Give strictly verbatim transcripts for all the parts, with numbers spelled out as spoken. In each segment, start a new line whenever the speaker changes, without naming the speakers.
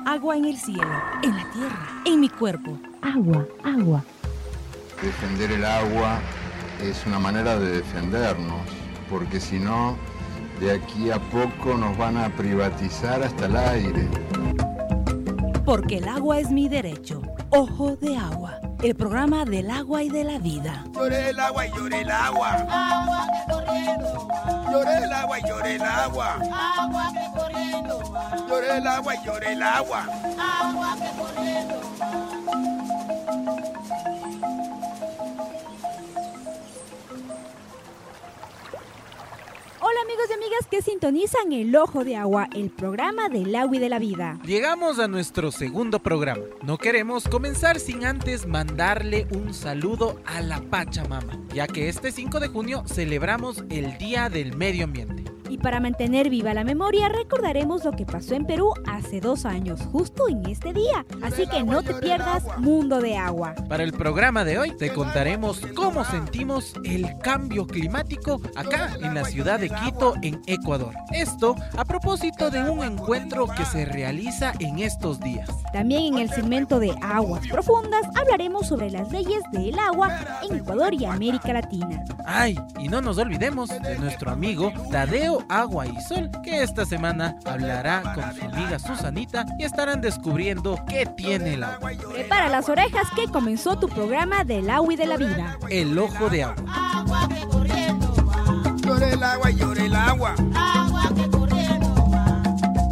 Agua en el cielo, en la tierra, en mi cuerpo.
Agua, agua.
Defender el agua es una manera de defendernos, porque si no, de aquí a poco nos van a privatizar hasta el aire.
Porque el agua es mi derecho. Ojo de Agua, el programa del agua y de la vida.
Lloré el agua y lloré el agua.
Agua que corriendo va.
Lloré el agua y lloré el agua.
Agua que corriendo va.
Lloré el agua y lloré el agua.
Agua que corriendo va.
Hola amigos y amigas que sintonizan El Ojo de Agua, el programa del agua y de la vida.
Llegamos a nuestro segundo programa. No queremos comenzar sin antes mandarle un saludo a la Pachamama, ya que este cinco de junio celebramos el Día del Medio Ambiente.
Y para mantener viva la memoria, recordaremos lo que pasó en Perú hace dos años, justo en este día. Así que no te pierdas Mundo de Agua.
Para el programa de hoy te contaremos cómo sentimos el cambio climático acá en la ciudad de Quito, en Ecuador. Esto a propósito de un encuentro que se realiza en estos días.
También en el segmento de Aguas Profundas hablaremos sobre las leyes del agua en Ecuador y América Latina.
Ay, y no nos olvidemos de nuestro amigo Tadeo Agua y Sol, que esta semana hablará con su amiga Susanita y estarán descubriendo qué tiene el agua.
Prepara las orejas que comenzó tu programa del agua y de la vida.
El Ojo de Agua.
Agua que corriendo va.
Lloré el agua y lloré el agua.
Agua que corriendo va.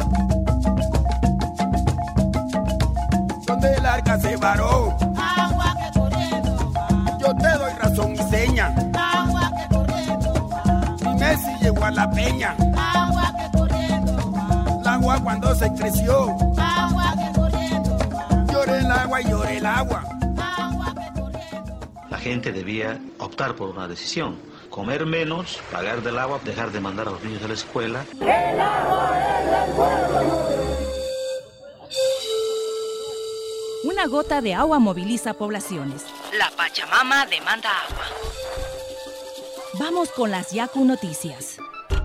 Donde el arca se varó.
Agua que corriendo va.
Yo te doy razón y seña.
Agua que corriendo va.
Y Messi llegó a la peña.
Agua que corriendo va.
El agua cuando se creció.
Agua que corriendo va.
Lloré el agua y lloré el agua.
Agua que corriendo va.
La gente debía optar por una decisión: comer menos, pagar del agua, dejar de mandar a los niños a la escuela.
El agua es del pueblo.
Una gota de agua moviliza poblaciones. La Pachamama demanda agua. Vamos con las Yaku Noticias.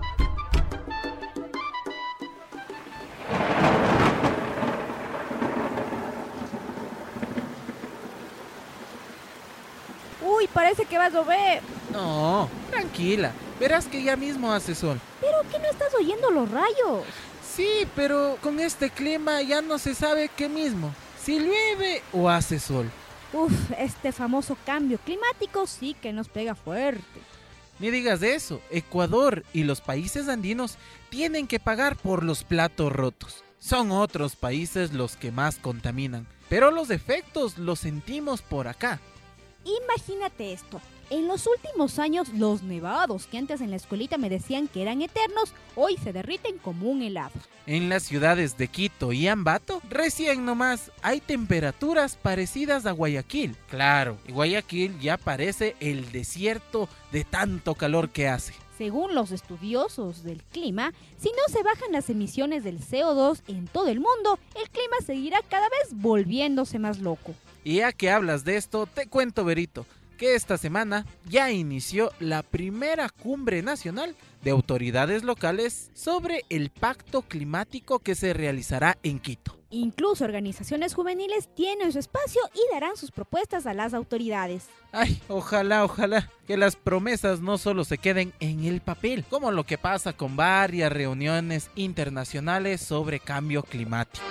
Uy, parece que va a llover.
No, tranquila, verás que ya mismo hace sol.
¿Pero qué no estás oyendo los rayos?
Sí, pero con este clima ya no se sabe qué mismo, si llueve o hace sol.
Uf, este famoso cambio climático sí que nos pega fuerte.
Ni digas eso, Ecuador y los países andinos tienen que pagar por los platos rotos. Son otros países los que más contaminan, pero los efectos los sentimos por acá.
Imagínate esto, en los últimos años los nevados que antes en la escuelita me decían que eran eternos, hoy se derriten como un helado.
En las ciudades de Quito y Ambato, recién nomás hay temperaturas parecidas a Guayaquil. Claro, Guayaquil ya parece el desierto de tanto calor que hace.
Según los estudiosos del clima, si no se bajan las emisiones del C O dos en todo el mundo, el clima seguirá cada vez volviéndose más loco.
Y ya que hablas de esto, te cuento, Berito, que esta semana ya inició la primera cumbre nacional de autoridades locales sobre el pacto climático que se realizará en Quito.
Incluso organizaciones juveniles tienen su espacio y darán sus propuestas a las autoridades.
Ay, ojalá, ojalá que las promesas no solo se queden en el papel, como lo que pasa con varias reuniones internacionales sobre cambio climático.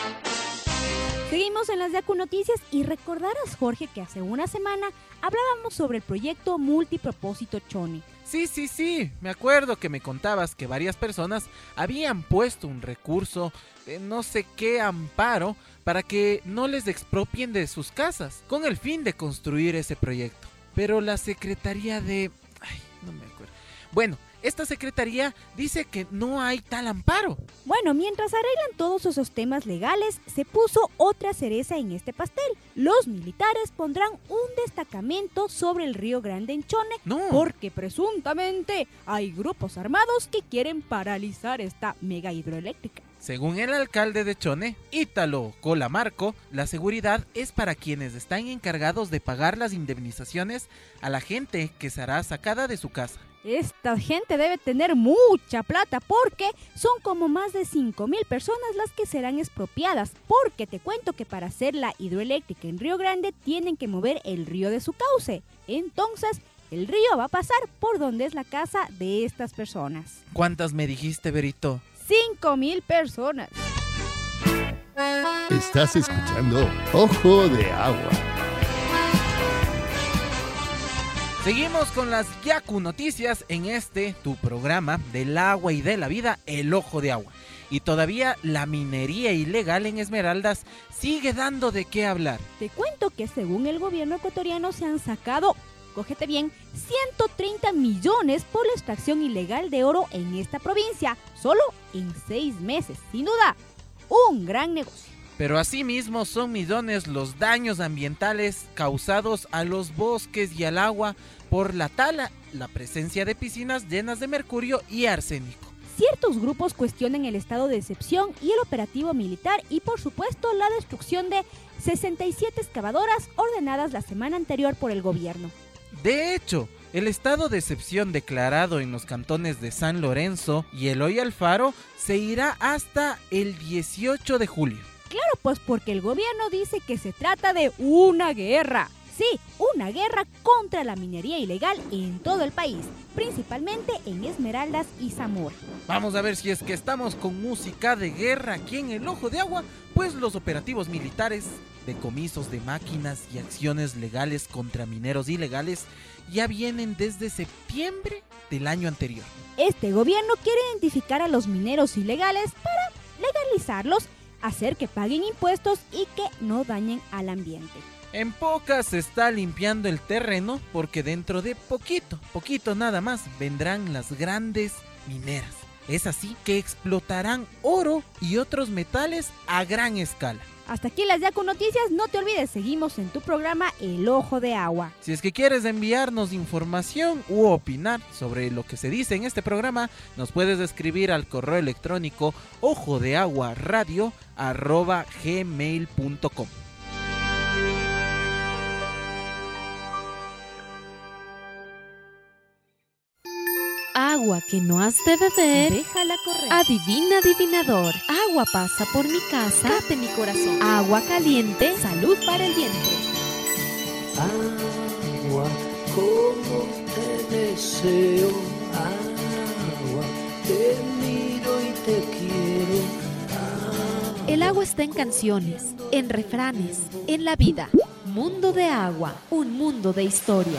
Seguimos en las Yaku Noticias y recordarás, Jorge, que hace una semana hablábamos sobre el proyecto multipropósito Chone.
Sí, sí, sí, me acuerdo que me contabas que varias personas habían puesto un recurso de no sé qué amparo para que no les expropien de sus casas, con el fin de construir ese proyecto. Pero la Secretaría de... Ay, no me acuerdo. Bueno, esta secretaría dice que no hay tal amparo.
Bueno, mientras arreglan todos esos temas legales, se puso otra cereza en este pastel. Los militares pondrán un destacamento sobre el Río Grande en Chone,
No.
porque presuntamente hay grupos armados que quieren paralizar esta mega hidroeléctrica.
Según el alcalde de Chone, Ítalo Colamarco, la seguridad es para quienes están encargados de pagar las indemnizaciones a la gente que será sacada de su casa.
Esta gente debe tener mucha plata porque son como más de cinco mil personas las que serán expropiadas, porque te cuento que para hacer la hidroeléctrica en Río Grande tienen que mover el río de su cauce. Entonces, el río va a pasar por donde es la casa de estas personas.
¿Cuántas me dijiste, Berito?
cinco mil personas.
Estás escuchando Ojo de Agua.
Seguimos con las Yaku Noticias en este, tu programa del agua y de la vida, El Ojo de Agua. Y todavía la minería ilegal en Esmeraldas sigue dando de qué hablar.
Te cuento que según el gobierno ecuatoriano se han sacado, cógete bien, ciento treinta millones por la extracción ilegal de oro en esta provincia, solo en seis meses. Sin duda, un gran negocio.
Pero asimismo son millones los daños ambientales causados a los bosques y al agua por la tala, la presencia de piscinas llenas de mercurio y arsénico.
Ciertos grupos cuestionan el estado de excepción y el operativo militar y por supuesto la destrucción de sesenta y siete excavadoras ordenadas la semana anterior por el gobierno.
De hecho, el estado de excepción declarado en los cantones de San Lorenzo y Eloy Alfaro se irá hasta el dieciocho de julio.
Claro, pues porque el gobierno dice que se trata de una guerra. Sí, una guerra contra la minería ilegal en todo el país, principalmente en Esmeraldas y Zamora.
Vamos a ver si es que estamos con música de guerra aquí en El Ojo de Agua, pues los operativos militares, decomisos de máquinas y acciones legales contra mineros ilegales ya vienen desde septiembre del año anterior.
Este gobierno quiere identificar a los mineros ilegales para legalizarlos, hacer que paguen impuestos y que no dañen al ambiente.
En pocas se está limpiando el terreno porque dentro de poquito, poquito nada más, vendrán las grandes mineras. Es así que explotarán oro y otros metales a gran escala.
Hasta aquí las Yaku Noticias, no te olvides, seguimos en tu programa El Ojo de Agua.
Si es que quieres enviarnos información u opinar sobre lo que se dice en este programa, nos puedes escribir al correo electrónico ojodeaguaradio arroba gmail punto com.
Agua que no has de beber,
Déjala correr.
adivina adivinador. Agua pasa por mi casa, cate mi corazón. Agua caliente, salud para el vientre.
Agua, como te deseo. Agua, te miro y te quiero. Agua.
El agua está en canciones, en refranes, en la vida. Mundo de agua, un mundo de historias.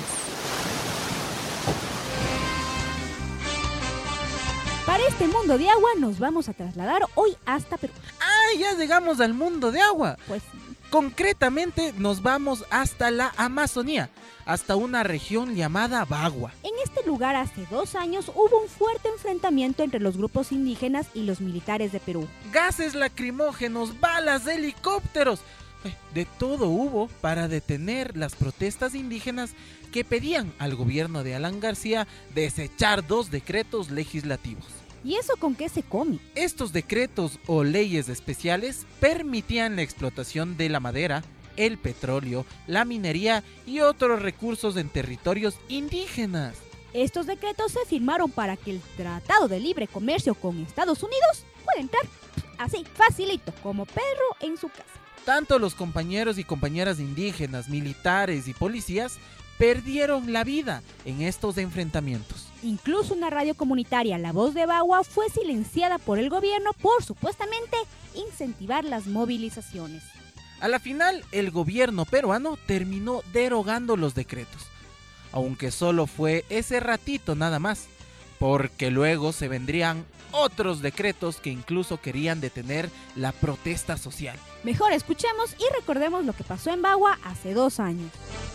Para este mundo de agua nos vamos a trasladar hoy hasta Perú.
¡Ah, ya llegamos al mundo de agua!
Pues
concretamente nos vamos hasta la Amazonía, hasta una región llamada Bagua.
En este lugar hace dos años hubo un fuerte enfrentamiento entre los grupos indígenas y los militares de Perú.
Gases lacrimógenos, balas de helicópteros, de todo hubo para detener las protestas indígenas que pedían al gobierno de Alan García desechar dos decretos legislativos.
¿Y eso con qué se come?
Estos decretos o leyes especiales permitían la explotación de la madera, el petróleo, la minería y otros recursos en territorios indígenas.
Estos decretos se firmaron para que el Tratado de Libre Comercio con Estados Unidos pueda entrar así, facilito, como perro en su casa.
Tanto los compañeros y compañeras indígenas, militares y policías perdieron la vida en estos enfrentamientos.
Incluso una radio comunitaria, La Voz de Bagua, fue silenciada por el gobierno por supuestamente incentivar las movilizaciones.
A la final, el gobierno peruano terminó derogando los decretos, aunque solo fue ese ratito nada más, porque luego se vendrían otros decretos que incluso querían detener la protesta social.
Mejor escuchemos y recordemos lo que pasó en Bagua hace dos años.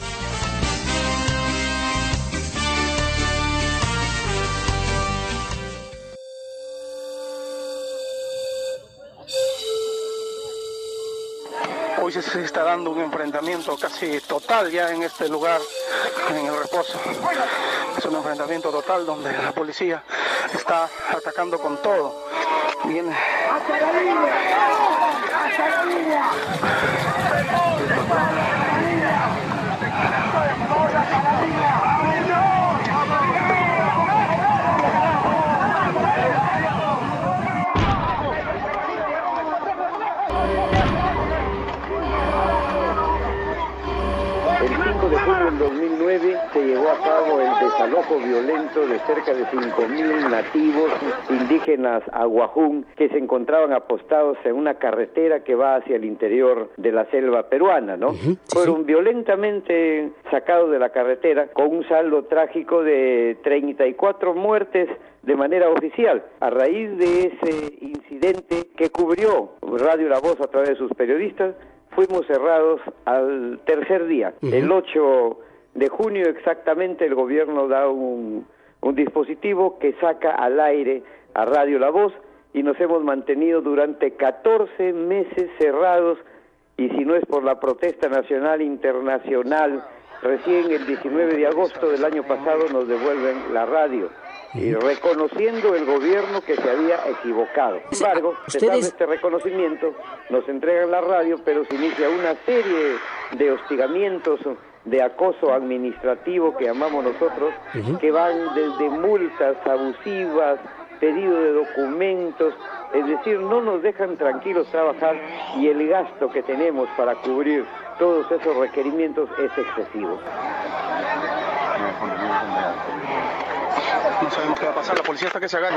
Hoy se está dando un enfrentamiento casi total ya en este lugar, en el Reposo. Es un enfrentamiento total donde la policía está atacando con todo. Viene. ¡Hacia la línea! ¡Hacia la línea!
dos mil nueve se llevó a cabo el desalojo violento de cerca de cinco mil nativos indígenas aguajún que se encontraban apostados en una carretera que va hacia el interior de la selva peruana, ¿no? Uh-huh, sí, Fueron sí. violentamente sacados de la carretera con un saldo trágico de treinta y cuatro muertes de manera oficial. A raíz de ese incidente que cubrió Radio La Voz a través de sus periodistas, fuimos cerrados al tercer día. Uh-huh. El ocho de junio exactamente el gobierno da un, un dispositivo que saca al aire a Radio La Voz y nos hemos mantenido durante catorce meses cerrados, y si no es por la protesta nacional e internacional, recién el diecinueve de agosto del año pasado nos devuelven la radio, y reconociendo el gobierno que se había equivocado. Sin embargo, después de este reconocimiento, nos entregan la radio, pero se inicia una serie de hostigamientos, de acoso administrativo que llamamos nosotros, uh-huh. que van desde multas abusivas, pedido de documentos, es decir, no nos dejan tranquilos trabajar, y el gasto que tenemos para cubrir todos esos requerimientos es excesivo.
No sabemos qué va a pasar, la policía está que se agacha.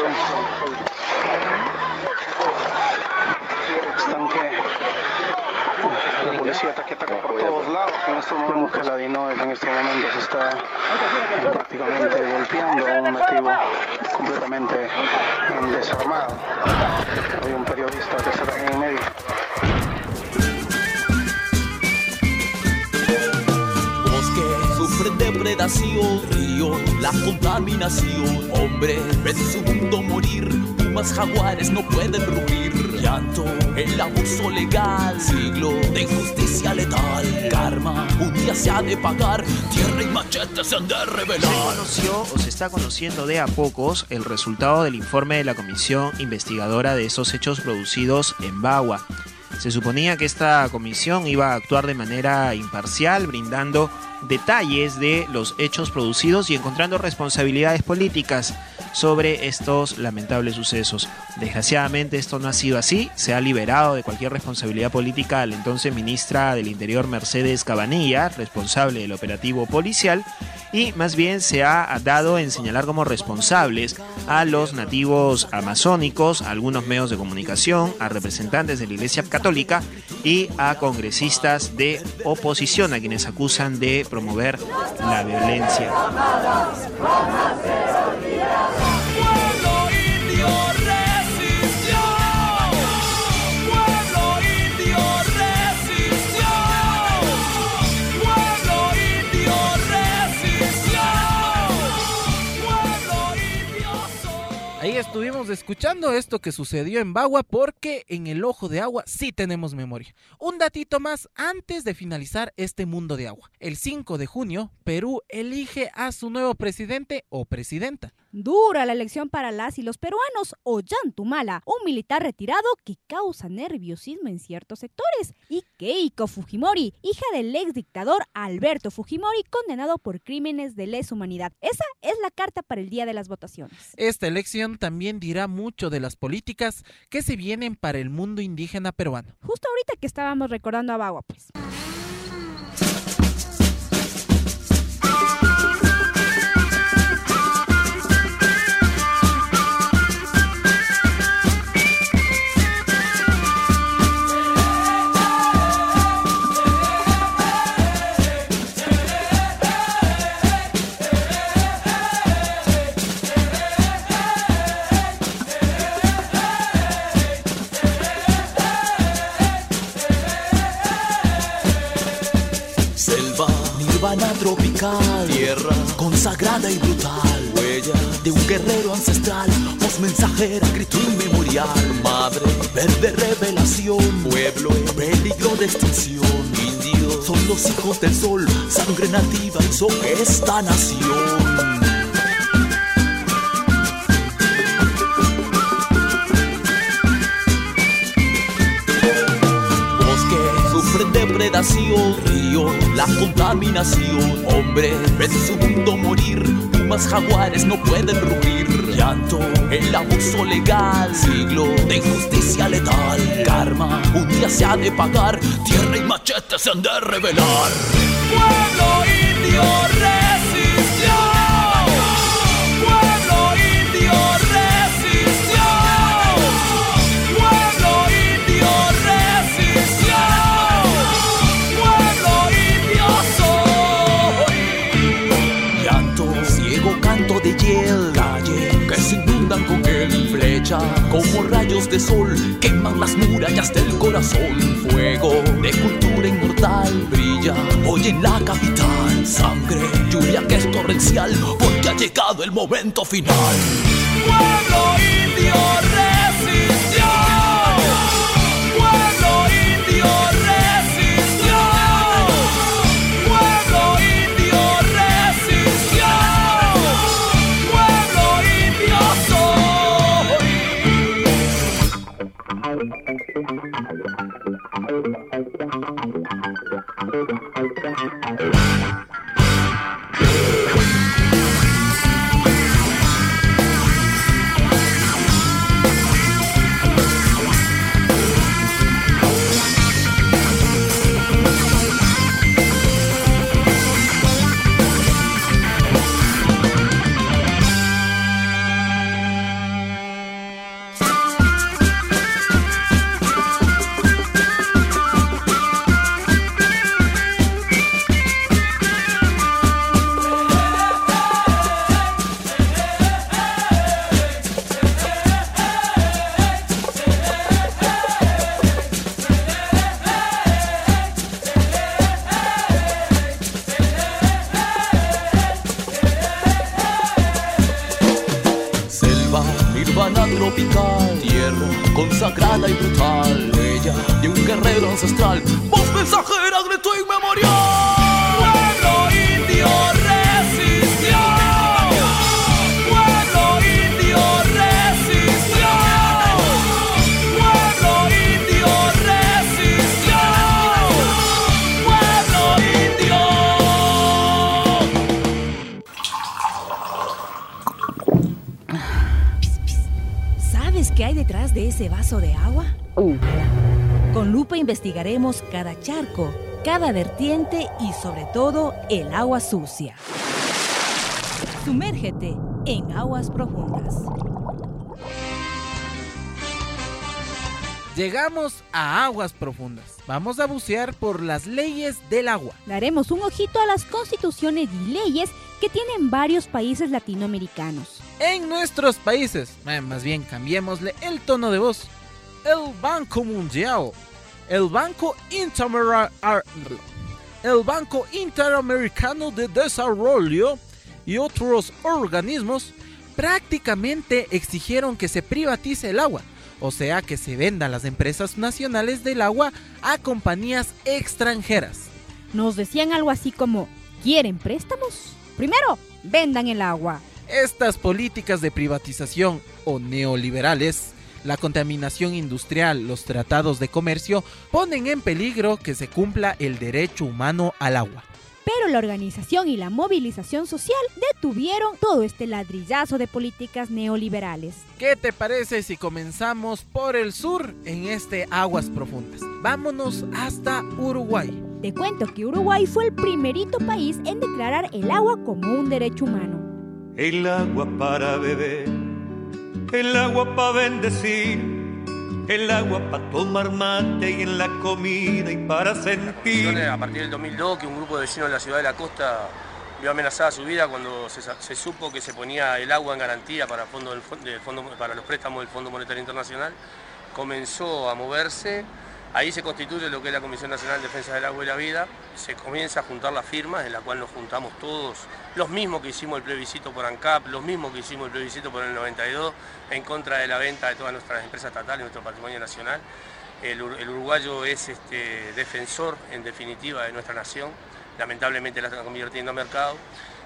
Están que... La policía está que ataca por todos lados. En estos momentos que la DINOES en estos momentos está prácticamente golpeando a un nativo completamente desarmado. Hay un periodista que está ahí en medio.
Sufren depredación, río, la contaminación. Hombre, ven su mundo morir, pumas, jaguares no pueden rugir. Llanto, el abuso legal, siglo de injusticia letal. Karma, un día se ha de pagar, tierra y machete se han de revelar.
Se conoció o se está conociendo de a pocos el resultado del informe de la comisión investigadora de esos hechos producidos en Bagua. Se suponía que esta comisión iba a actuar de manera imparcial, brindando detalles de los hechos producidos y encontrando responsabilidades políticas sobre estos lamentables sucesos. Desgraciadamente esto no ha sido así. Se ha liberado de cualquier responsabilidad política a la entonces ministra del Interior, Mercedes Cabanilla, responsable del operativo policial, y más bien se ha dado en señalar como responsables a los nativos amazónicos, a algunos medios de comunicación, a representantes de la Iglesia Católica y a congresistas de oposición, a quienes acusan de promover la violencia.
Ahí estuvimos escuchando esto que sucedió en Bagua, porque en el Ojo de Agua sí tenemos memoria. Un datito más antes de finalizar este mundo de agua. El cinco de junio, Perú elige a su nuevo presidente o presidenta.
Dura la elección para las y los peruanos. Ollantumala, un militar retirado que causa nerviosismo en ciertos sectores. Y Keiko Fujimori, hija del ex dictador Alberto Fujimori, condenado por crímenes de lesa humanidad. Esa es la carta para el día de las votaciones.
Esta elección también dirá mucho de las políticas que se vienen para el mundo indígena peruano.
Justo ahorita que estábamos recordando a Bagua, pues.
Tropical, tierra consagrada y brutal, huella de un guerrero ancestral, voz mensajera, grito inmemorial, madre, verde revelación, pueblo en peligro de extinción, indios son los hijos del sol, sangre nativa hizo esta nación. Depredación, río, la contaminación. Hombre, ves su mundo morir, pumas, jaguares no pueden rugir. Llanto, el abuso legal, siglo de injusticia letal. Karma, un día se ha de pagar, tierra y machete se han de revelar. Pueblo indio. flecha, como rayos de sol, queman las murallas del corazón. Fuego de cultura inmortal brilla hoy en la capital. Sangre, lluvia que es torrencial, porque ha llegado el momento final. Pueblo indio resistió. Pueblo indio resistió. Pueblo indio resistió. Pueblo indio soy. Nirvana tropical, tierra consagrada y brutal, huella de un guerrero ancestral, voz mensajera, grito inmemorial. Pueblo indio resistió. Pueblo indio resistió. Pueblo indio resistió. Pueblo indio.
¿Sabes qué hay detrás de ese vaso de agua? Uh. Con lupa investigaremos cada charco, cada vertiente y sobre todo el agua sucia. Sumérgete en aguas profundas.
Llegamos a aguas profundas. Vamos a bucear por las leyes del agua.
Daremos un ojito a las constituciones y leyes que tienen varios países latinoamericanos.
En nuestros países, eh, más bien cambiémosle el tono de voz. El Banco Mundial, el Banco Interamer- el Banco Interamericano de Desarrollo y otros organismos prácticamente exigieron que se privatice el agua, o sea que se vendan las empresas nacionales del agua a compañías extranjeras.
Nos decían algo así como, ¿quieren préstamos? Primero, vendan el agua.
Estas políticas de privatización o neoliberales, la contaminación industrial, los tratados de comercio, ponen en peligro que se cumpla el derecho humano al agua.
Pero la organización y la movilización social detuvieron todo este ladrillazo de políticas neoliberales.
¿Qué te parece si comenzamos por el sur en este Aguas Profundas? Vámonos hasta Uruguay.
Te cuento que Uruguay fue el primerito país en declarar el agua como un derecho humano.
El agua para beber, el agua para bendecir, el agua para tomar mate y en la comida y para sentir.
A partir del dos mil dos, que un grupo de vecinos de la ciudad de la costa vio amenazada su vida cuando se, se supo que se ponía el agua en garantía para, fondo del, del fondo, para los préstamos del Fondo Monetario Internacional, comenzó a moverse. Ahí se constituye lo que es la Comisión Nacional de Defensa del Agua y la Vida, se comienza a juntar las firmas, en la cual nos juntamos todos, los mismos que hicimos el plebiscito por ANCAP, los mismos que hicimos el plebiscito por el noventa y dos, en contra de la venta de todas nuestras empresas estatales, nuestro patrimonio nacional. El, el uruguayo es este, defensor, en definitiva, de nuestra nación, lamentablemente la están convirtiendo a mercado.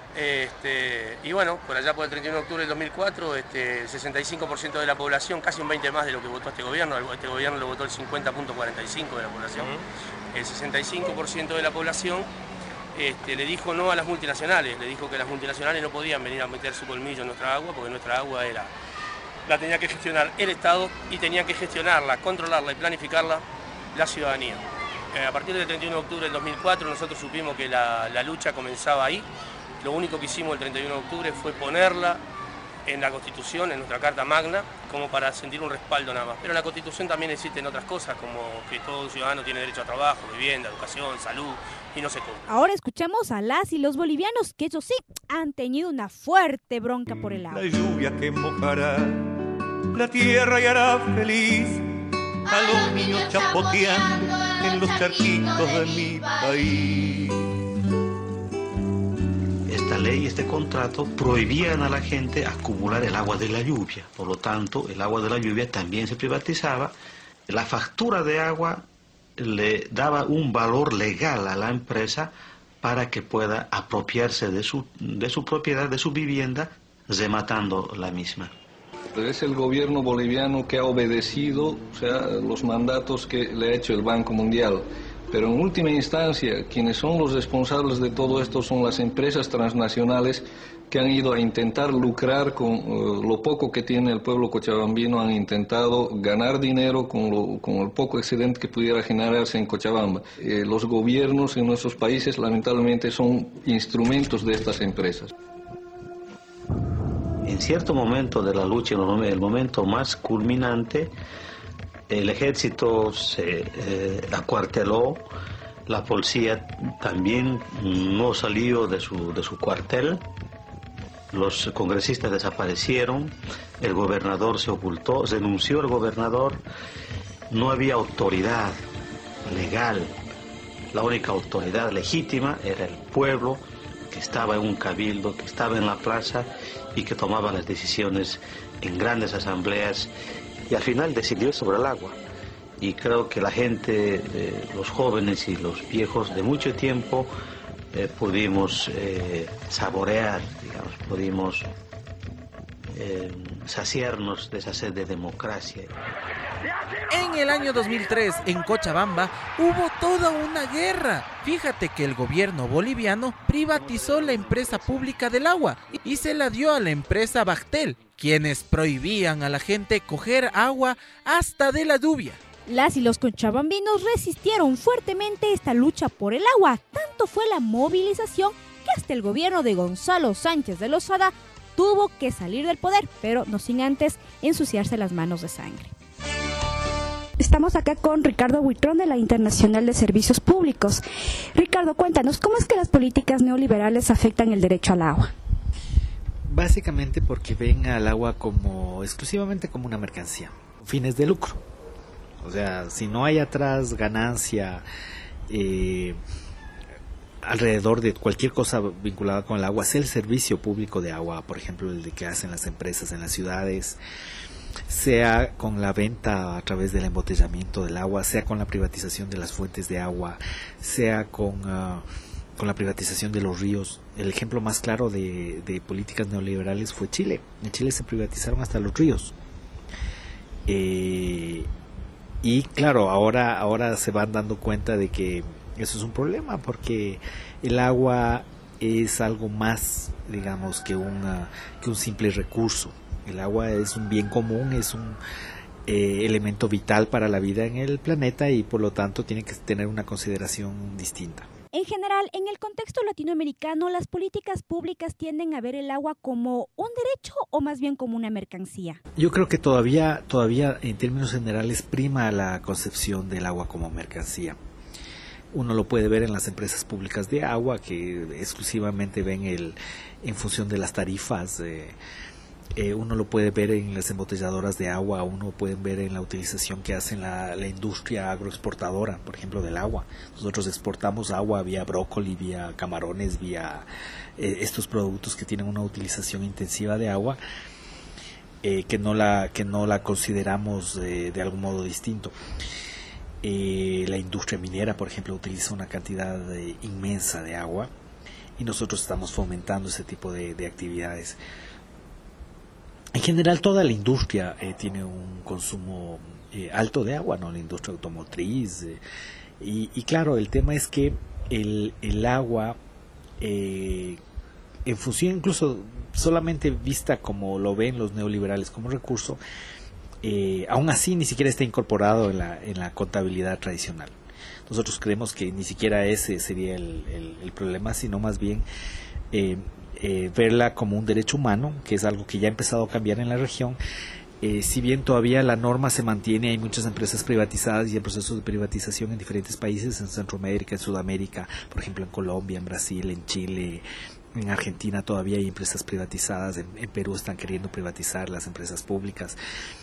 Este, y bueno, por allá por el treinta y uno de octubre del dos mil cuatro, este, el sesenta y cinco por ciento de la población, casi un veinte por ciento más de lo que votó este gobierno, este gobierno lo votó el cincuenta punto cuarenta y cinco por ciento de la población, el sesenta y cinco por ciento de la población este, le dijo no a las multinacionales, le dijo que las multinacionales no podían venir a meter su colmillo en nuestra agua, porque nuestra agua era, la tenía que gestionar el Estado y tenía que gestionarla, controlarla y planificarla la ciudadanía. Eh, a partir del treinta y uno de octubre del dos mil cuatro nosotros supimos que la, la lucha comenzaba ahí. Lo único que hicimos el treinta y uno de octubre fue ponerla en la Constitución, en nuestra Carta Magna, como para sentir un respaldo nada más. Pero en la Constitución también existen otras cosas, como que todo ciudadano tiene derecho a trabajo, vivienda, educación, salud, y no se cumple.
Ahora escuchamos a las y los bolivianos, que ellos sí han tenido una fuerte bronca por el agua.
La lluvia que mojará la tierra y hará feliz a los niños chapoteando en los charquitos de mi país.
Esta ley, este contrato, prohibían a la gente acumular el agua de la lluvia. Por lo tanto, el agua de la lluvia también se privatizaba. La factura de agua le daba un valor legal a la empresa para que pueda apropiarse de su, de su propiedad, de su vivienda, rematando la misma.
Es el gobierno boliviano que ha obedecido, o sea, los mandatos que le ha hecho el Banco Mundial. Pero en última instancia, quienes son los responsables de todo esto son las empresas transnacionales que han ido a intentar lucrar con uh, lo poco que tiene el pueblo cochabambino, han intentado ganar dinero con, lo, con el poco excedente que pudiera generarse en Cochabamba. Eh, los gobiernos en nuestros países lamentablemente son instrumentos de estas empresas.
En cierto momento de la lucha, en el momento más culminante, el ejército se eh, acuarteló, la policía también no salió de su, de su cuartel, los congresistas desaparecieron, el gobernador se ocultó, renunció el gobernador, no había autoridad legal, la única autoridad legítima era el pueblo que estaba en un cabildo, que estaba en la plaza y que tomaba las decisiones en grandes asambleas y al final decidió sobre el agua. Y creo que la gente, eh, los jóvenes y los viejos de mucho tiempo eh, pudimos eh, saborear, digamos, pudimos eh, saciarnos de esa sed de democracia.
En el año dos mil tres, en Cochabamba, hubo toda una guerra. Fíjate que el gobierno boliviano privatizó la empresa pública del agua y se la dio a la empresa Bactel, quienes prohibían a la gente coger agua hasta de la lluvia.
Las y los cochabambinos resistieron fuertemente esta lucha por el agua. Tanto fue la movilización que hasta el gobierno de Gonzalo Sánchez de Lozada tuvo que salir del poder, pero no sin antes ensuciarse las manos de sangre. Estamos acá con Ricardo Huitrón de la Internacional de Servicios Públicos. Ricardo, cuéntanos, ¿cómo es que las políticas neoliberales afectan el derecho al agua?
Básicamente porque ven al agua como exclusivamente como una mercancía, fines de lucro. O sea, si no hay atrás ganancia eh, alrededor de cualquier cosa vinculada con el agua, sea el servicio público de agua, por ejemplo, el de que hacen las empresas en las ciudades, sea con la venta a través del embotellamiento del agua, sea con la privatización de las fuentes de agua, sea con, uh, con la privatización de los ríos. El ejemplo más claro de, de políticas neoliberales fue Chile. En Chile se privatizaron hasta los ríos. Eh, y claro, ahora, ahora se van dando cuenta de que eso es un problema, porque el agua es algo más, digamos, que, una, que un simple recurso. El agua es un bien común, es un eh, elemento vital para la vida en el planeta y por lo tanto tiene que tener una consideración distinta.
En general, en el contexto latinoamericano, las políticas públicas tienden a ver el agua como un derecho o más bien como una mercancía.
Yo creo que todavía, todavía en términos generales prima la concepción del agua como mercancía. Uno lo puede ver en las empresas públicas de agua que exclusivamente ven el en función de las tarifas. Eh, Eh, uno lo puede ver en las embotelladoras de agua, uno puede ver en la utilización que hace la, la industria agroexportadora, por ejemplo, del agua. Nosotros exportamos agua vía brócoli, vía camarones, vía eh, estos productos que tienen una utilización intensiva de agua, eh, que no la que no la consideramos eh, de algún modo distinto. Eh, la industria minera, por ejemplo, utiliza una cantidad de, inmensa de agua y nosotros estamos fomentando ese tipo de, de actividades. En general toda la industria eh, tiene un consumo eh, alto de agua, ¿no? La industria automotriz eh, y, y claro, el tema es que el, el agua eh, en función incluso solamente vista como lo ven los neoliberales como recurso, eh, aún así ni siquiera está incorporado en la, en la contabilidad tradicional. Nosotros creemos que ni siquiera ese sería el, el, el problema, sino más bien eh, Eh, verla como un derecho humano, que es algo que ya ha empezado a cambiar en la región. Eh, si bien todavía la norma se mantiene, hay muchas empresas privatizadas y en procesos de privatización en diferentes países, en Centroamérica, en Sudamérica, por ejemplo en Colombia, en Brasil, en Chile, en Argentina todavía hay empresas privatizadas, en, en Perú están queriendo privatizar las empresas públicas.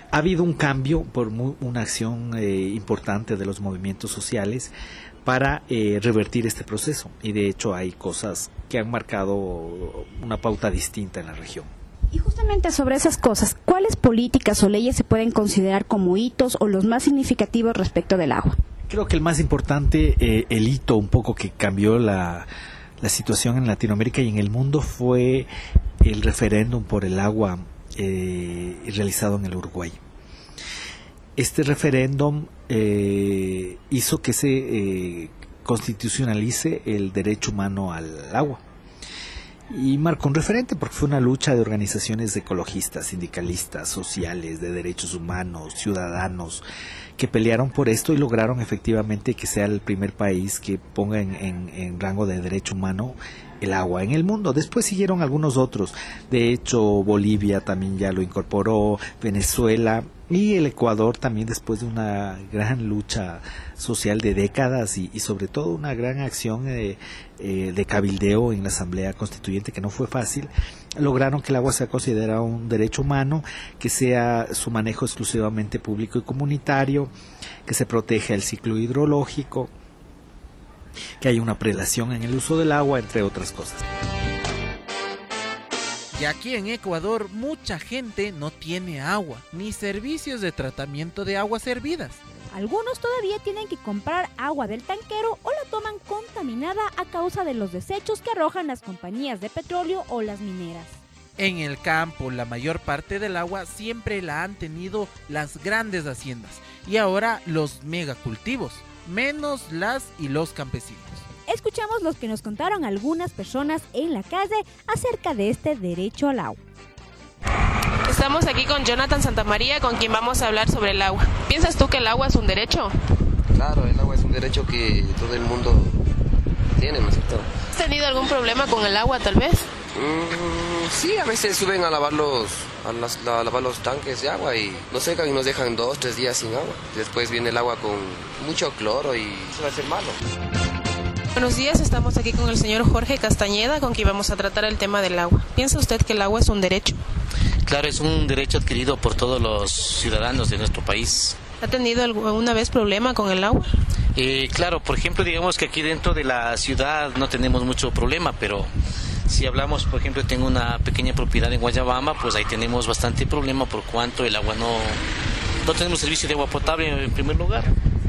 Ha habido un cambio por muy, una acción eh, importante de los movimientos sociales para eh, revertir este proceso, y de hecho hay cosas que han marcado una pauta distinta en la región.
Y justamente sobre esas cosas, ¿cuáles políticas o leyes se pueden considerar como hitos o los más significativos respecto del agua?
Creo que el más importante, eh, el hito un poco que cambió la, la situación en Latinoamérica y en el mundo, fue el referéndum por el agua eh, realizado en el Uruguay. Este referéndum eh, hizo que se eh, constitucionalice el derecho humano al agua. Y marcó un referente porque fue una lucha de organizaciones ecologistas, sindicalistas, sociales, de derechos humanos, ciudadanos, que pelearon por esto y lograron efectivamente que sea el primer país que ponga en, en, en rango de derecho humano el agua en el mundo. Después siguieron algunos otros, de hecho Bolivia también ya lo incorporó, Venezuela y el Ecuador también, después de una gran lucha social de décadas y, y sobre todo una gran acción de, eh, de cabildeo en la Asamblea Constituyente, que no fue fácil, lograron que el agua sea considerado un derecho humano, que sea su manejo exclusivamente público y comunitario, que se proteja el ciclo hidrológico, que haya una prelación en el uso del agua, entre otras cosas.
Y aquí en Ecuador mucha gente no tiene agua, ni servicios de tratamiento de aguas hervidas.
Algunos todavía tienen que comprar agua del tanquero o la toman contaminada a causa de los desechos que arrojan las compañías de petróleo o las mineras.
En el campo, la mayor parte del agua siempre la han tenido las grandes haciendas y ahora los megacultivos, menos las y los campesinos.
Escuchamos lo que nos contaron algunas personas en la calle acerca de este derecho al agua.
Estamos aquí con Jonathan Santamaría, con quien vamos a hablar sobre el agua. ¿Piensas tú que el agua es un derecho?
Claro, el agua es un derecho que todo el mundo tiene, ¿no es cierto?
¿Has tenido algún problema con el agua, tal vez?
Mm, sí, a veces suben a lavar los, a, las, a lavar los tanques de agua y nos secan y nos dejan dos, tres días sin agua. Después viene el agua con mucho cloro y eso va a ser malo.
Buenos días, estamos aquí con el señor Jorge Castañeda, con quien vamos a tratar el tema del agua. ¿Piensa usted que el agua es un derecho?
Claro, es un derecho adquirido por todos los ciudadanos de nuestro país.
¿Ha tenido alguna vez problema con el agua?
Eh, claro, por ejemplo, digamos que aquí dentro de la ciudad no tenemos mucho problema, pero si hablamos, por ejemplo, tengo una pequeña propiedad en Guayabamba, pues ahí tenemos bastante problema por cuanto el agua no, no tenemos servicio de agua potable en primer lugar.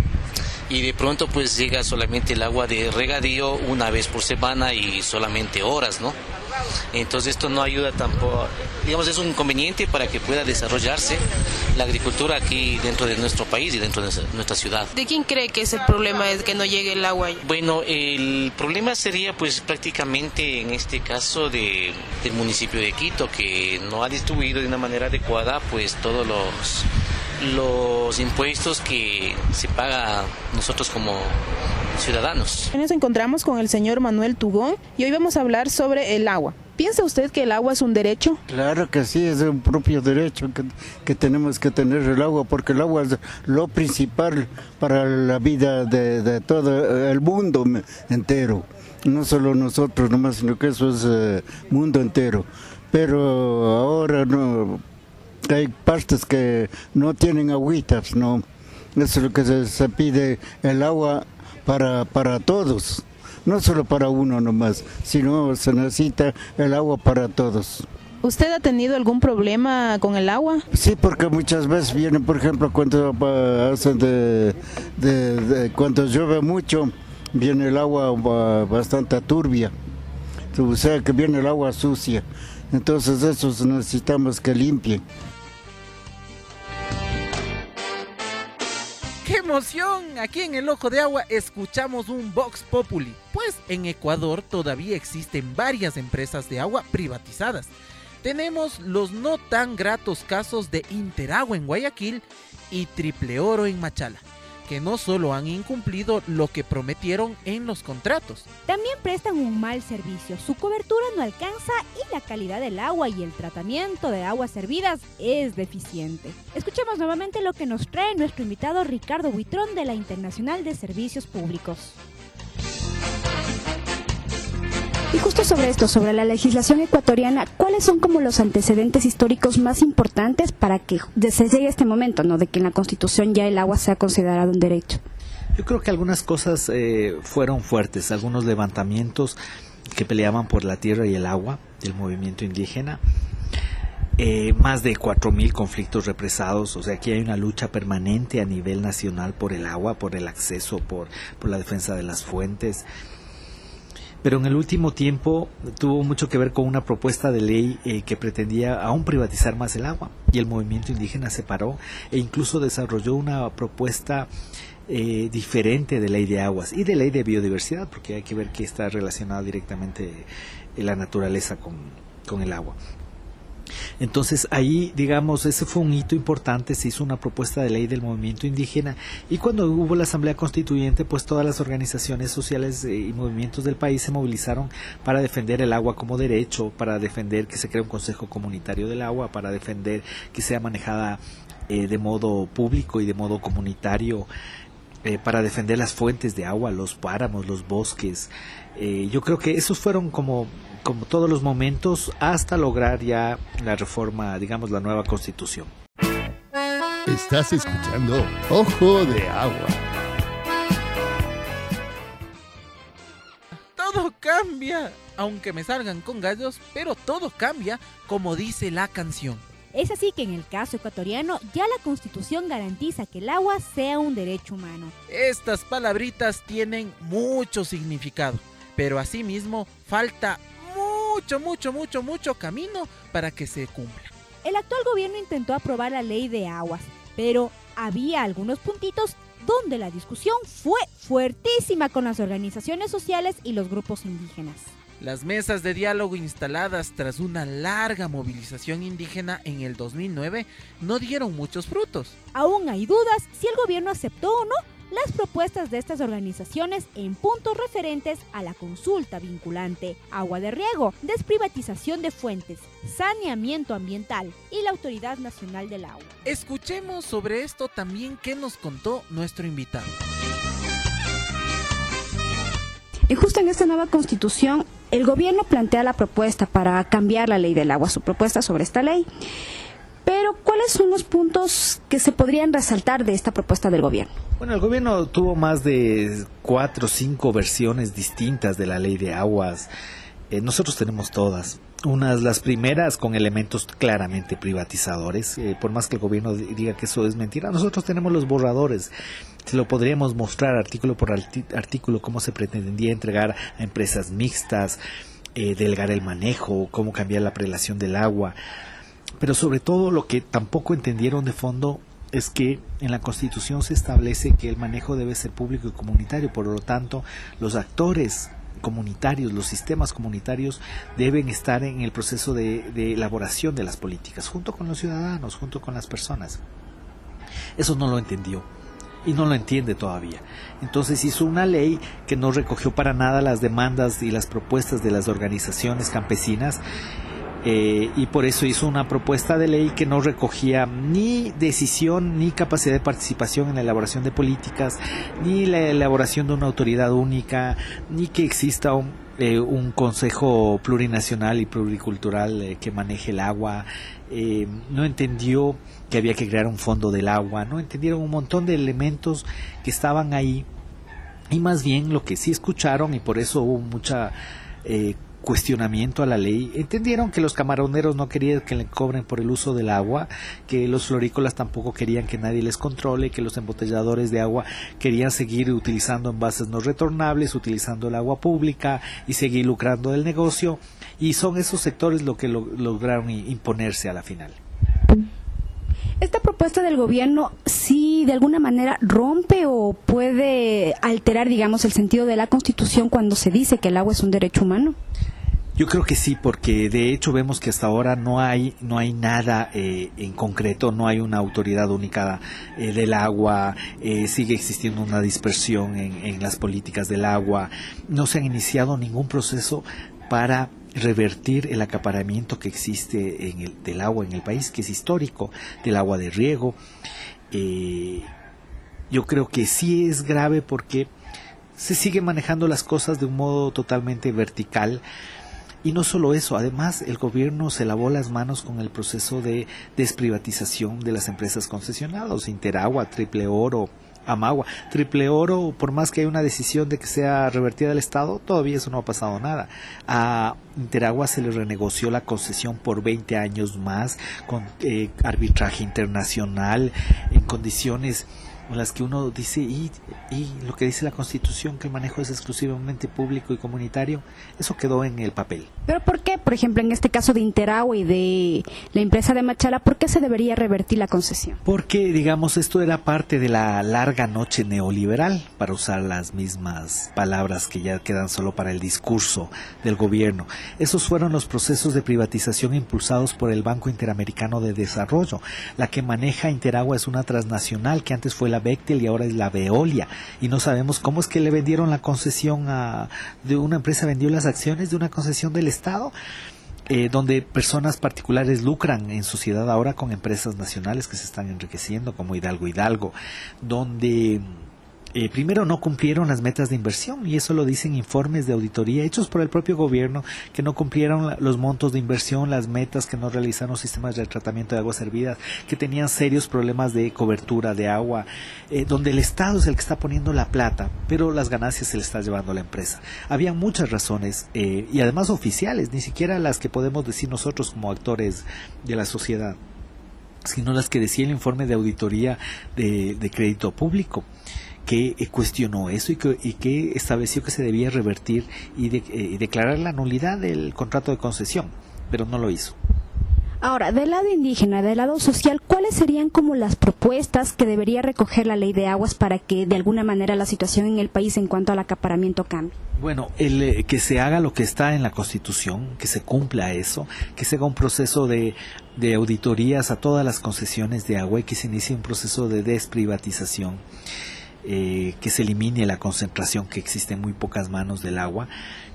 Y de pronto pues llega solamente el agua de regadío una vez por semana y solamente horas, ¿no? Entonces esto no ayuda tampoco, digamos, es un inconveniente para que pueda desarrollarse la agricultura aquí dentro de nuestro país y dentro de nuestra ciudad.
¿De quién cree que es el problema es que no llegue el agua?
Bueno, el problema sería pues prácticamente en este caso de, del municipio de Quito, que no ha distribuido de una manera adecuada pues todos los los impuestos que se paga nosotros como ciudadanos.
Nos encontramos con el señor Manuel Tugón y hoy vamos a hablar sobre el agua. ¿Piensa usted que el agua es un derecho?
Claro que sí, es un propio derecho que, que tenemos que tener el agua, porque el agua es lo principal para la vida de, de todo el mundo entero. No solo nosotros nomás, sino que eso es el uh, mundo entero. Pero ahora no... Hay partes que no tienen agüitas, ¿no? Eso es lo que se, se pide, el agua para, para todos, no solo para uno nomás, sino se necesita el agua para todos.
¿Usted ha tenido algún problema con el agua?
Sí, porque muchas veces viene, por ejemplo, cuando hacen de, de, de cuando llueve mucho, viene el agua bastante turbia, o sea que viene el agua sucia. Entonces eso necesitamos que limpien.
¡Qué emoción! Aquí en el Ojo de Agua escuchamos un Vox Populi. Pues en Ecuador todavía existen varias empresas de agua privatizadas. Tenemos los no tan gratos casos de Interagua en Guayaquil y Triple Oro en Machala, que no solo han incumplido lo que prometieron en los contratos.
También prestan un mal servicio, su cobertura no alcanza y la calidad del agua y el tratamiento de aguas servidas es deficiente. Escuchemos nuevamente lo que nos trae nuestro invitado Ricardo Buitrón de la Internacional de Servicios Públicos.
Y justo
sobre esto, sobre la legislación ecuatoriana, ¿cuáles son como los antecedentes históricos más importantes para que se llegue a este momento, ¿no?, de que en la Constitución ya el agua sea considerado un derecho?
Yo creo que algunas cosas eh, fueron fuertes, algunos levantamientos que peleaban por la tierra y el agua del movimiento indígena. Eh, más de cuatro mil conflictos represados, o sea, aquí hay una lucha permanente a nivel nacional por el agua, por el acceso, por, por la defensa de las fuentes. Pero en el último tiempo tuvo mucho que ver con una propuesta de ley eh, que pretendía aún privatizar más el agua, y el movimiento indígena se paró e incluso desarrolló una propuesta eh, diferente de ley de aguas y de ley de biodiversidad, porque hay que ver que está relacionada directamente eh, la naturaleza con, con el agua. Entonces ahí, digamos, ese fue un hito importante, se hizo una propuesta de ley del movimiento indígena, y cuando hubo la Asamblea Constituyente, pues todas las organizaciones sociales y movimientos del país se movilizaron para defender el agua como derecho, para defender que se cree un Consejo Comunitario del Agua, para defender que sea manejada eh, de modo público y de modo comunitario, eh, para defender las fuentes de agua, los páramos, los bosques. Eh, yo creo que esos fueron como como todos los momentos hasta lograr ya la reforma, digamos, la nueva Constitución.
Estás escuchando Ojo de Agua.
Todo cambia, aunque me salgan con gallos, pero todo cambia, como dice la canción.
Es así que en el caso ecuatoriano ya la Constitución garantiza que el agua sea un derecho humano.
Estas palabritas tienen mucho significado, pero asimismo falta mucho, mucho, mucho, mucho camino para que se cumpla.
El actual gobierno intentó aprobar la ley de aguas, pero había algunos puntitos donde la discusión fue fuertísima con las organizaciones sociales y los grupos indígenas.
Las mesas de diálogo instaladas tras una larga movilización indígena en el dos mil nueve no dieron muchos frutos.
Aún hay dudas si el gobierno aceptó o no las propuestas de estas organizaciones en puntos referentes a la consulta vinculante, agua de riego, desprivatización de fuentes, saneamiento ambiental y la Autoridad Nacional del Agua.
Escuchemos sobre esto también qué nos contó nuestro invitado.
Y justo en esta nueva constitución, el gobierno plantea la propuesta para cambiar la ley del agua, su propuesta sobre esta ley. Pero, ¿cuáles son los puntos que se podrían resaltar de esta propuesta del gobierno?
Bueno, el gobierno tuvo más de cuatro o cinco versiones distintas de la ley de aguas. Eh, nosotros tenemos todas. Unas, las primeras, con elementos claramente privatizadores. Eh, por más que el gobierno diga que eso es mentira, nosotros tenemos los borradores. Se lo podríamos mostrar artículo por artículo cómo se pretendía entregar a empresas mixtas, eh, delegar el manejo, cómo cambiar la prelación del agua. Pero sobre todo lo que tampoco entendieron de fondo es que en la Constitución se establece que el manejo debe ser público y comunitario, por lo tanto los actores comunitarios, los sistemas comunitarios deben estar en el proceso de, de elaboración de las políticas, junto con los ciudadanos, junto con las personas. Eso no lo entendió y no lo entiende todavía. Entonces hizo una ley que no recogió para nada las demandas y las propuestas de las organizaciones campesinas. Eh, y por eso hizo una propuesta de ley que no recogía ni decisión ni capacidad de participación en la elaboración de políticas, ni la elaboración de una autoridad única, ni que exista un, eh, un consejo plurinacional y pluricultural eh, que maneje el agua. Eh, no entendió que había que crear un fondo del agua, no entendieron un montón de elementos que estaban ahí, y más bien lo que sí escucharon, y por eso hubo mucha eh, cuestionamiento a la ley, entendieron que los camaroneros no querían que le cobren por el uso del agua, que los florícolas tampoco querían que nadie les controle, que los embotelladores de agua querían seguir utilizando envases no retornables, utilizando el agua pública y seguir lucrando del negocio, y son esos sectores lo que lo, lograron imponerse a la final.
¿Esta propuesta del gobierno sí de alguna manera rompe o puede alterar, digamos, el sentido de la Constitución cuando se dice que el agua es un derecho humano?
Yo creo que sí, porque de hecho vemos que hasta ahora no hay no hay nada eh, en concreto, no hay una autoridad única eh, del agua, eh, sigue existiendo una dispersión en, en las políticas del agua, no se ha iniciado ningún proceso para revertir el acaparamiento que existe en el, del agua en el país, que es histórico, del agua de riego. Eh, yo creo que sí es grave porque se sigue manejando las cosas de un modo totalmente vertical. Y no solo eso, además el gobierno se lavó las manos con el proceso de desprivatización de las empresas concesionadas, Interagua, Triple Oro, Amagua. Triple Oro, por más que haya una decisión de que sea revertida al Estado, todavía eso no ha pasado nada. A Interagua se le renegoció la concesión por veinte años más, con eh, arbitraje internacional, en condiciones en las que uno dice, y, y lo que dice la Constitución, que el manejo es exclusivamente público y comunitario, eso quedó en el papel.
Pero ¿por qué, por ejemplo, en este caso de Interagua y de la empresa de Machala, por qué se debería revertir la concesión?
Porque, digamos, esto era parte de la larga noche neoliberal, para usar las mismas palabras que ya quedan solo para el discurso del gobierno. Esos fueron los procesos de privatización impulsados por el Banco Interamericano de Desarrollo. La que maneja Interagua es una transnacional que antes fue la Bechtel y ahora es la Veolia, y no sabemos cómo es que le vendieron la concesión a de una empresa, vendió las acciones de una concesión del Estado, eh, donde personas particulares lucran en sociedad ahora con empresas nacionales que se están enriqueciendo, como Hidalgo Hidalgo, donde Eh, primero no cumplieron las metas de inversión, y eso lo dicen informes de auditoría hechos por el propio gobierno, que no cumplieron la, los montos de inversión, las metas, que no realizaron sistemas de tratamiento de aguas servidas, que tenían serios problemas de cobertura de agua, eh, donde el Estado es el que está poniendo la plata, pero las ganancias se le está llevando a la empresa. Había muchas razones, eh, y además oficiales, ni siquiera las que podemos decir nosotros como actores de la sociedad, sino las que decía el informe de auditoría de, de crédito público, que eh, cuestionó eso y que, y que estableció que se debía revertir y, de, eh, y declarar la nulidad del contrato de concesión, pero no lo hizo.
Ahora, del lado indígena, del lado social, ¿cuáles serían como las propuestas que debería recoger la ley de aguas para que de alguna manera la situación en el país en cuanto al acaparamiento cambie?
Bueno, el, eh, que se haga lo que está en la Constitución, que se cumpla eso, que se haga un proceso de, de auditorías a todas las concesiones de agua y que se inicie un proceso de desprivatización. Eh, que se elimine la concentración que existe en muy pocas manos del agua,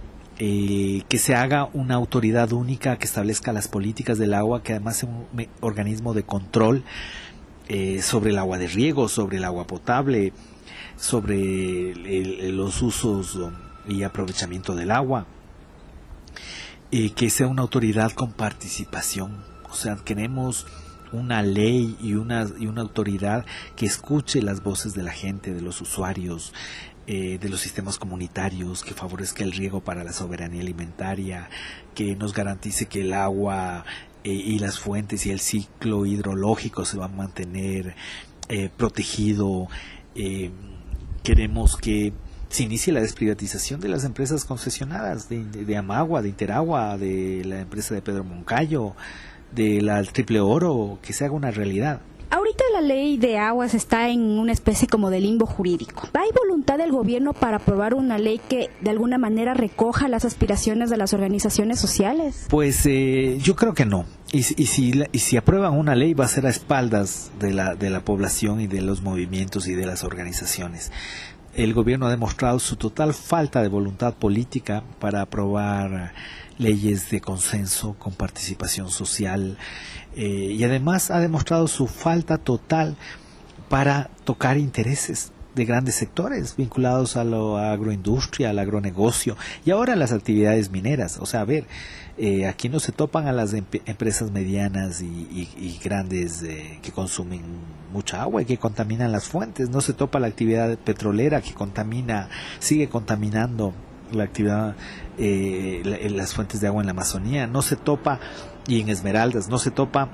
eh, que se haga una autoridad única que establezca las políticas del agua, que además sea un me- organismo de control eh, sobre el agua de riego, sobre el agua potable, sobre el, el, los usos y aprovechamiento del agua, eh, que sea una autoridad con participación. O sea, queremos una ley y una, y una autoridad que escuche las voces de la gente, de los usuarios, eh, de los sistemas comunitarios, que favorezca el riego para la soberanía alimentaria, que nos garantice que el agua eh, y las fuentes y el ciclo hidrológico se van a mantener eh, protegido. Eh, queremos que se inicie la desprivatización de las empresas concesionadas, de, de, de Amagua, de Interagua, de la empresa de Pedro Moncayo, de la Triple Oro, que se haga una realidad.
Ahorita la ley de aguas está en una especie como de limbo jurídico. ¿Hay voluntad del gobierno para aprobar una ley que de alguna manera recoja las aspiraciones de las organizaciones sociales?
Pues eh, yo creo que no. Y, y, si, y si aprueban una ley va a ser a espaldas de la, de la población y de los movimientos y de las organizaciones. El gobierno ha demostrado su total falta de voluntad política para aprobar leyes de consenso con participación social, eh, y además ha demostrado su falta total para tocar intereses de grandes sectores vinculados a la agroindustria, al agronegocio y ahora a las actividades mineras. O sea, a ver, eh, aquí no se topan a las em- empresas medianas y, y, y grandes eh, que consumen mucha agua y que contaminan las fuentes. No se topa la actividad petrolera que contamina, sigue contaminando la actividad, eh, la, las fuentes de agua en la Amazonía. No se topa, y en Esmeraldas, no se topa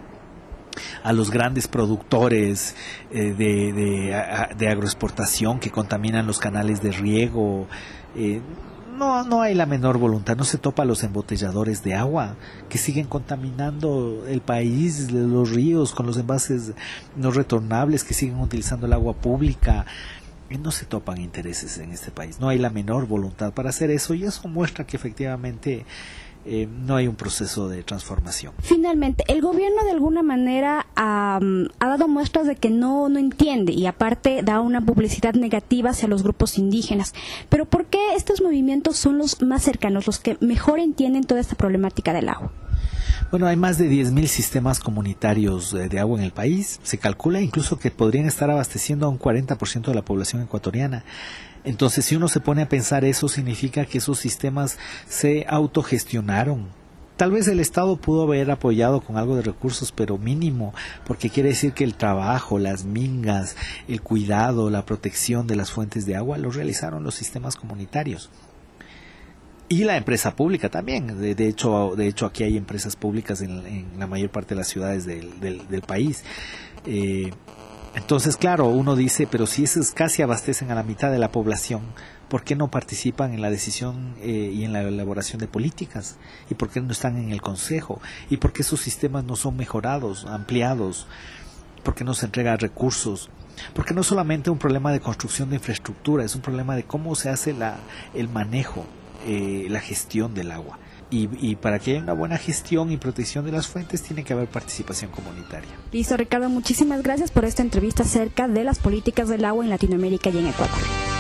a los grandes productores eh, de, de, a, de agroexportación que contaminan los canales de riego. Eh, no, no hay la menor voluntad. No se topa a los embotelladores de agua que siguen contaminando el país, los ríos con los envases no retornables, que siguen utilizando el agua pública. No se topan intereses en este país, no hay la menor voluntad para hacer eso, y eso muestra que efectivamente eh, no hay un proceso de transformación.
Finalmente, el gobierno de alguna manera um, ha dado muestras de que no, no entiende, y aparte da una publicidad negativa hacia los grupos indígenas. Pero ¿por qué estos movimientos son los más cercanos, los que mejor entienden toda esta problemática del agua?
Bueno, hay más de diez mil sistemas comunitarios de agua en el país. Se calcula incluso que podrían estar abasteciendo a un cuarenta por ciento de la población ecuatoriana. Entonces, si uno se pone a pensar eso, significa que esos sistemas se autogestionaron. Tal vez el Estado pudo haber apoyado con algo de recursos, pero mínimo, porque quiere decir que el trabajo, las mingas, el cuidado, la protección de las fuentes de agua, lo realizaron los sistemas comunitarios. Y la empresa pública también. De, de hecho, de hecho aquí hay empresas públicas en, en la mayor parte de las ciudades del, del, del país. Eh, entonces, claro, uno dice, pero si esos casi abastecen a la mitad de la población, ¿por qué no participan en la decisión eh, y en la elaboración de políticas? ¿Y por qué no están en el consejo? ¿Y por qué sus sistemas no son mejorados, ampliados? ¿Por qué no se entregan recursos? Porque no es solamente un problema de construcción de infraestructura, es un problema de cómo se hace la, el manejo, eh, la gestión del agua. Y, y para que haya una buena gestión y protección de las fuentes tiene que haber participación comunitaria.
Listo, Ricardo, muchísimas gracias por esta entrevista acerca de las políticas del agua en Latinoamérica y en Ecuador.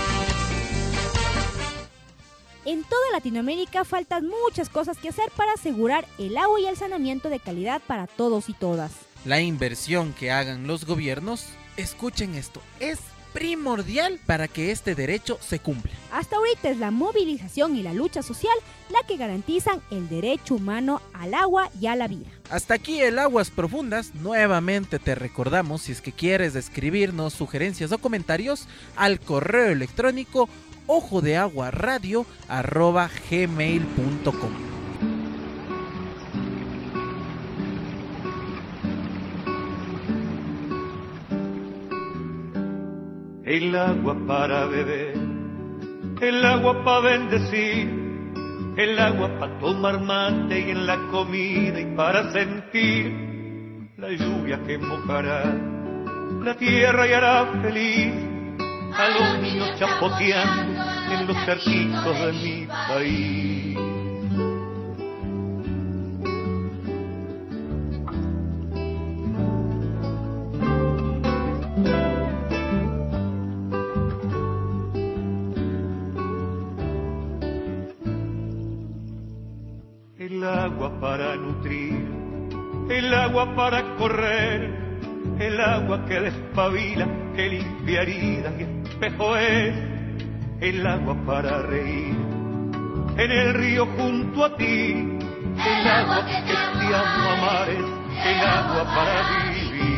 En toda Latinoamérica faltan muchas cosas que hacer para asegurar el agua y el saneamiento de calidad para todos y todas.
La inversión que hagan los gobiernos, escuchen esto, es primordial para que este derecho se cumpla.
Hasta ahorita es la movilización y la lucha social la que garantizan el derecho humano al agua y a la vida.
Hasta aquí el Aguas Profundas. Nuevamente te recordamos, si es que quieres escribirnos sugerencias o comentarios, al correo electrónico ojo de agua radio arroba gmail punto com.
El agua para beber, el agua para bendecir, el agua para tomar mate y en la comida y para sentir la lluvia que mojará la tierra y hará feliz a los niños chapoteando en los cerquitos de mi país. El agua para nutrir, el agua para correr, el agua que despabila, que limpia heridas y espejo es, el agua para reír, en el río junto a ti, el agua que te amo a mares, el agua para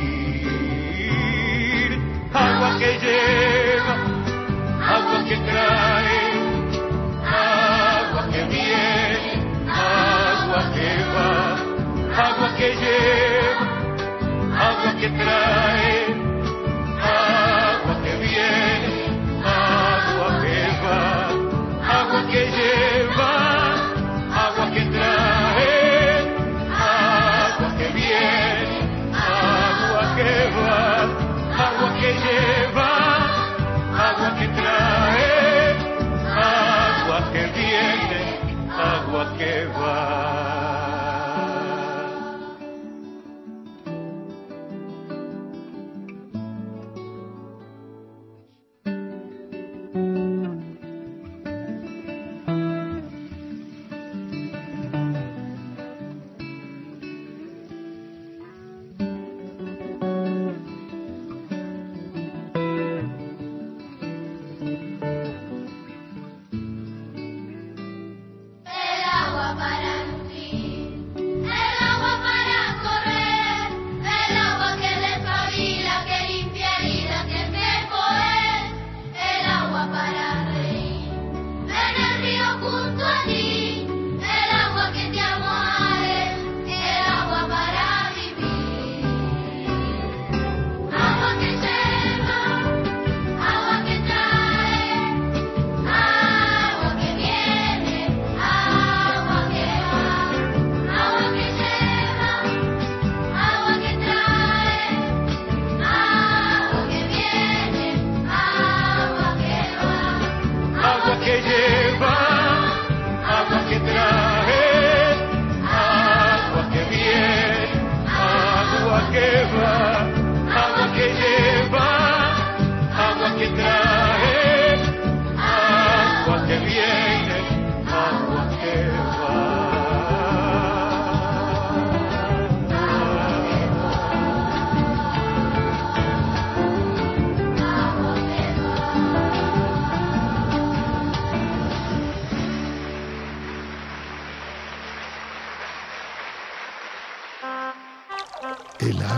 vivir, agua que lleva, agua que trae, agua que viene, agua que va, agua que lleva, agua que trae, agua que viene, agua que va, agua que lleva, agua que trae, agua que viene, agua que va, agua que lleva, agua que trae, agua que viene, agua que va.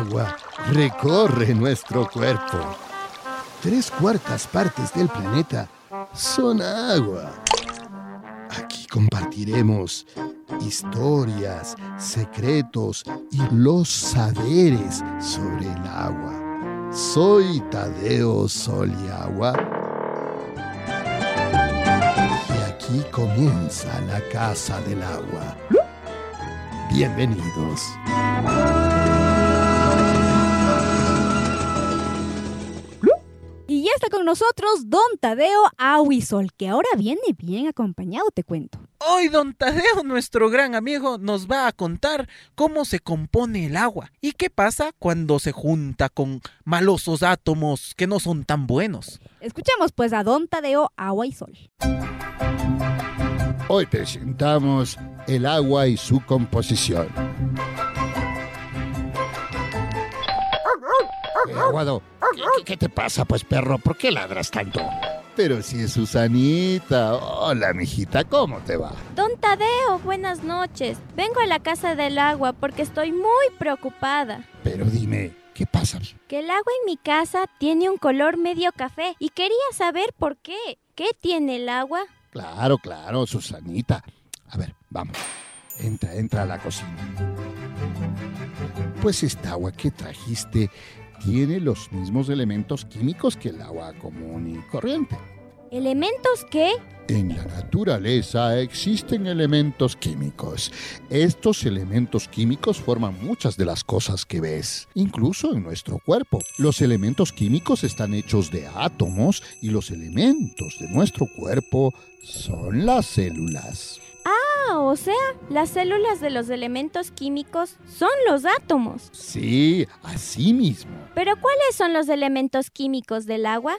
agua recorre nuestro cuerpo. Tres cuartas partes del planeta son agua. Aquí compartiremos historias, secretos y los saberes sobre el agua. Soy Tadeo Soliagua. Y aquí comienza la Casa del Agua. Bienvenidos.
Y ya está con nosotros Don Tadeo Aguisol, que ahora viene bien acompañado, te cuento.
Hoy Don Tadeo, nuestro gran amigo, nos va a contar cómo se compone el agua y qué pasa cuando se junta con malosos átomos que no son tan buenos.
Escuchemos pues a Don Tadeo Aguisol.
Hoy presentamos el agua y su composición. Eh, Aguado, ¿qué, ¿qué te pasa pues, perro? ¿Por qué ladras tanto? Pero si es Susanita. Hola, mijita, ¿cómo te va?
Don Tadeo, buenas noches. Vengo a la Casa del Agua porque estoy muy preocupada.
Pero dime, ¿qué pasa?
Que el agua en mi casa tiene un color medio café y quería saber por qué. ¿Qué tiene el agua?
Claro, claro, Susanita. A ver, vamos. Entra, entra a la cocina. Pues esta agua que trajiste tiene los mismos elementos químicos que el agua común y corriente.
¿Elementos qué?
En la naturaleza existen elementos químicos. Estos elementos químicos forman muchas de las cosas que ves, incluso en nuestro cuerpo. Los elementos químicos están hechos de átomos y los elementos de nuestro cuerpo son las células.
Ah, o sea, las células de los elementos químicos son los átomos.
Sí, así mismo.
¿Pero cuáles son los elementos químicos del agua?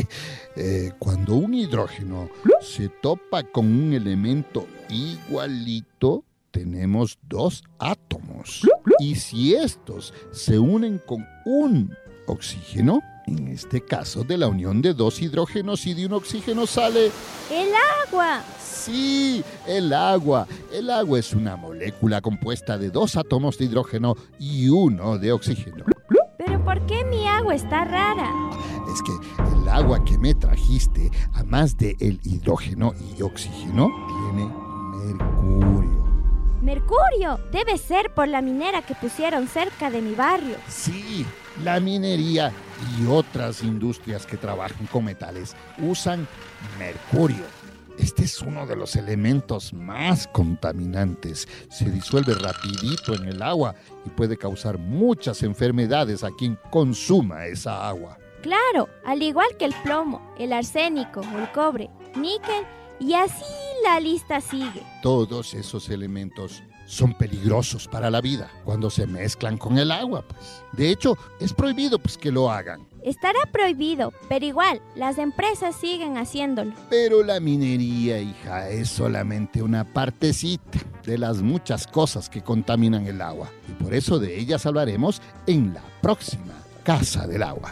eh, cuando un hidrógeno se topa con un elemento igualito, tenemos dos átomos. Y si estos se unen con un oxígeno, en este caso de la unión de dos hidrógenos y de un oxígeno sale...
¡el agua!
Sí, el agua. El agua es una molécula compuesta de dos átomos de hidrógeno y uno de oxígeno.
¿Pero por qué mi agua está rara?
Es que el agua que me trajiste, además de el hidrógeno y oxígeno, tiene mercurio.
¿Mercurio? Debe ser por la minera que pusieron cerca de mi barrio.
Sí, la minería y otras industrias que trabajan con metales usan mercurio. Este es uno de los elementos más contaminantes. Se disuelve rapidito en el agua y puede causar muchas enfermedades a quien consuma esa agua.
Claro, al igual que el plomo, el arsénico, el cobre, níquel y así la lista sigue.
Todos esos elementos son peligrosos para la vida cuando se mezclan con el agua, pues. De hecho, es prohibido pues, que lo hagan.
Estará prohibido, pero igual, las empresas siguen haciéndolo.
Pero la minería, hija, es solamente una partecita de las muchas cosas que contaminan el agua. Y por eso de ellas hablaremos en la próxima Casa del Agua.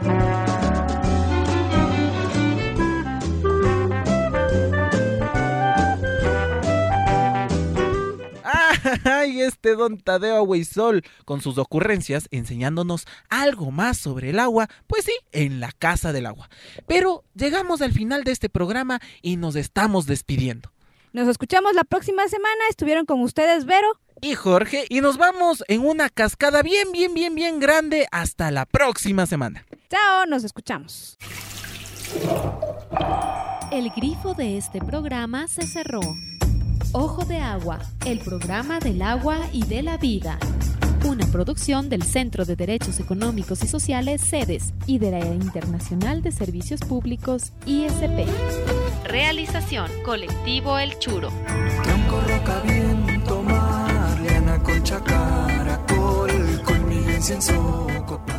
¡Ay, este Don Tadeo Aguisol! Con sus ocurrencias enseñándonos algo más sobre el agua, pues sí, en la Casa del Agua. Pero llegamos al final de este programa y nos estamos despidiendo.
Nos escuchamos la próxima semana. Estuvieron con ustedes Vero
y Jorge y nos vamos en una cascada bien, bien, bien, bien grande. Hasta la próxima semana.
Chao, nos escuchamos.
El grifo de este programa se cerró. Ojo de Agua, el programa del agua y de la vida. Una producción del Centro de Derechos Económicos y Sociales CEDES y de la Internacional de Servicios Públicos I S P. Realización Colectivo El Churo.
Tronco, roca, viento, mar, liana, concha, caracol, colmillo, incienso, copa.